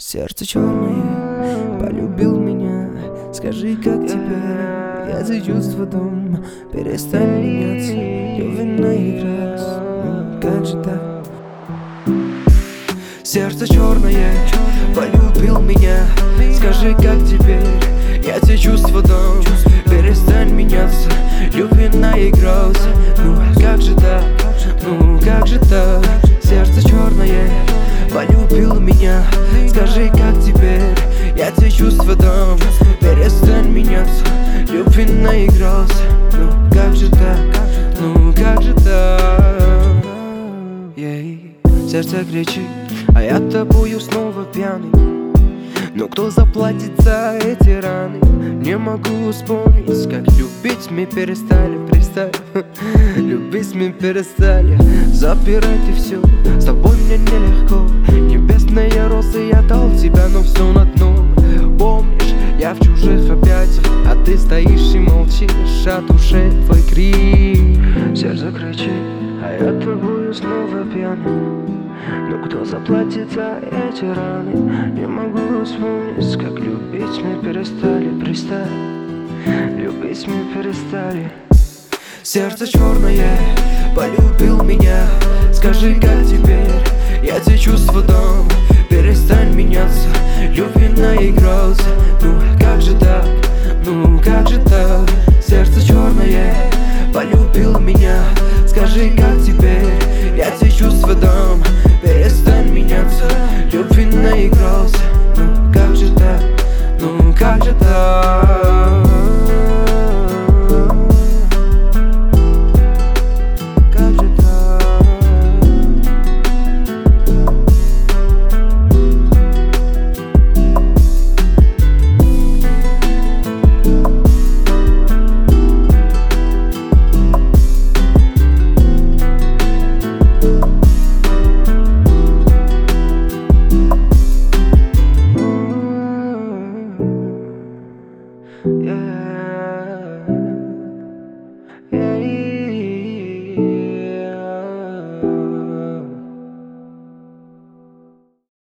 Сердце черное, полюбил меня. Скажи, как теперь я за чувство дом. Перестань меняться, ювенная игра. Ну, как же так? Сердце черное, полюбил меня. Скажи, как теперь я за чувство дом. Перестань меняться, ювенная игра. Ну, как же так? Ну, как же так? Сердце черное, полюбил меня. Скажи, как теперь я те чувства дам. Перестань меняться, любви наигрался. Ну как же так, ну как же так? Сердце кричит, а я тобою снова пьяный. Но кто заплатит за эти раны? Не могу вспомнить, как любить мы перестали. Представь, любить мы перестали. Запирать и все, с тобой мне нелегко. Небесные розы я дал тебя, но все на дно. Помнишь, я в чужих объятиях, а ты стоишь и молчишь, а душе твой крик. Сердце кричит, а я тобою снова пьяный. Но кто заплатит за эти раны? Не могу вспомнить, как любить мы перестали. Представь, любить мы перестали. Сердце черное, полюбил меня. Скажи, как теперь я те чувства дам. Перестань меняться, любви наигрался. Ну как же так, ну как же так? Сердце черное, полюбил меня. Скажи, как теперь я те чувства дам. Перестань меняться, любви наигрался.